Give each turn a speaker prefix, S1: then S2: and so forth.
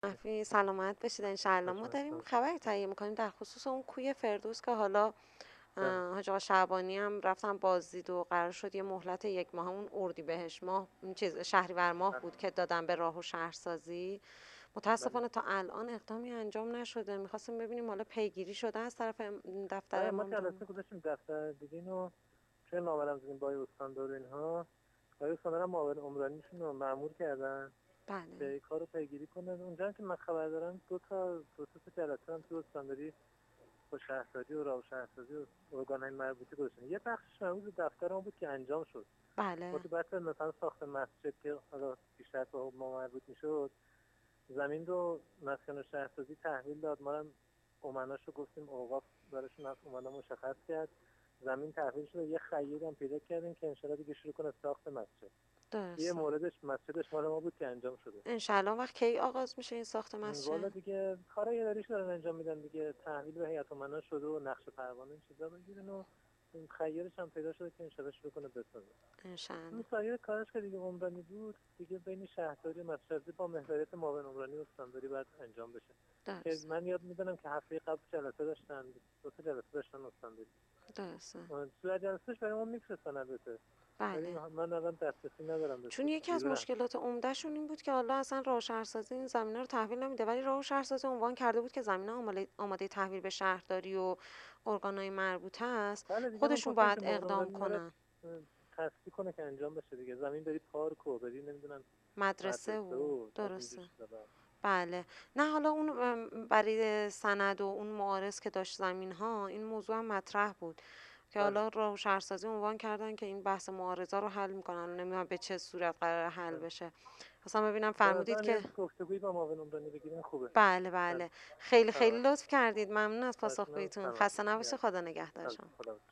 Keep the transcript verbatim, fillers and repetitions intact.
S1: محفی سلامت باشید انشالله. ما داریم
S2: خوشبختم.
S1: خبری تهیه میکنیم در خصوص اون کوی فردوس که حالا
S2: بله
S1: اه، حاج آقا شعبانی هم رفتن بازدید و قرار شد یه مهلت یک ماه، اون اردیبهشت ماه، اون چیز شهریور ماه
S2: بله
S1: بود که دادن به راه و شهرسازی.
S2: بله
S1: متاسفانه تا الان اقدامی انجام نشده. میخواستیم ببینیم حالا پیگیری شده از طرف ام- دفتر
S2: بله ما
S1: امام جمعه.
S2: جلسه گذاشتیم دفتر دیدین و چه نامرم زدیم با آقای استاندار و اینها. آقای استاندار هم معاون عمرانیشون رو مأمور کردن که
S1: بله
S2: این کار رو پیگیری کنن. اونجا هم که من خبر دارم دو تا دو تا جلسه هم تو استانداری با شهرداری و راه و شهرسازی و ارگان‌های مربوطه گذاشتن. یه بخشش مربوط به دفتر ما بود که انجام شد. ما
S1: بله
S2: تو بحث مثلا ساخت مسجد که حالا بیشتر به ما مربوط میشد، زمین رو مسکن و شهرسازی تحویل داد. ما هم امناشو گفتیم اوقاف براشون از امنا مشخص کرد. زمین تحویل شد. یه خیاط هم پیدا کردیم که انشالله دیگه شروع کنه ساخت مسجد. یه
S1: درسته.
S2: موردش مسجدش مال ما بود که انجام شده.
S1: انشالله. وقت کی آغاز میشه این ساخت
S2: والا
S1: مسجد؟
S2: دیگه کارای اداریش دارن انجام میدن دیگه. تحویل به هیئت امنا شده و نقش پروانه این چیزا بگیرن و این خیاطش هم پیدا شده که انشالله شروع کنه بسازه.
S1: انشالله.
S2: اون سایر کارش که دیگه عمرانی بود دیگه بین شهرداری و مسجد با محوریت معاون عمرانی و استانداری باید انجام بشه. که
S1: درسته.
S2: من یاد میدونم که هفته قبل جلسه داشتن، دو تا جلسه داشتن استانداری.
S1: درسته.
S2: صورت جلسهش برای ما میفرستن البته، ولی
S1: بله.
S2: من الان دسترسی ندارم بهش،
S1: چون یکی از
S2: بیرونم.
S1: مشکلات عمدهشون این بود که حالا اصلا راه و شهرسازی این زمینه رو تحویل نمیده، ولی راه و شهرسازی عنوان کرده بود که زمینه آماده آماده تحویل به شهرداری و ارگانهای مربوطه است.
S2: بله دیگه من
S1: خودشون
S2: گفتم
S1: باید
S2: که معاون
S1: اقدام
S2: عمرانی داره
S1: کنن.
S2: تصدیق کنه که انجام بشه دیگه. زمین داری پارک و بدی نمیدونم
S1: مدرسه
S2: مدرسه
S1: و
S2: و از اینجور
S1: درسته.
S2: چیزا.
S1: بله. نه حالا اون ام، برای سند و اون معارض که داشت زمین ها، این موضوع هم مطرح بود که
S2: بله
S1: حالا راه و شهرسازی عنوان کردن که این بحث معارضه رو حل میکنن. نمیدونم به چه صورت قرار حل
S2: بله
S1: بشه. اصلا ببینم
S2: به
S1: فرمودید
S2: نظرم یه
S1: که
S2: گفتگویی با معاون عمرانی بگیرین خوبه.
S1: بله
S2: بله
S1: بله. خیلی خیلی
S2: سلامت
S1: لطف کردید. ممنون از
S2: خواهشن
S1: پاسخگوییتون.
S2: سلامت
S1: خسته نباشید.
S2: یاد
S1: خدا نگهدار
S2: بله
S1: شما.
S2: خدا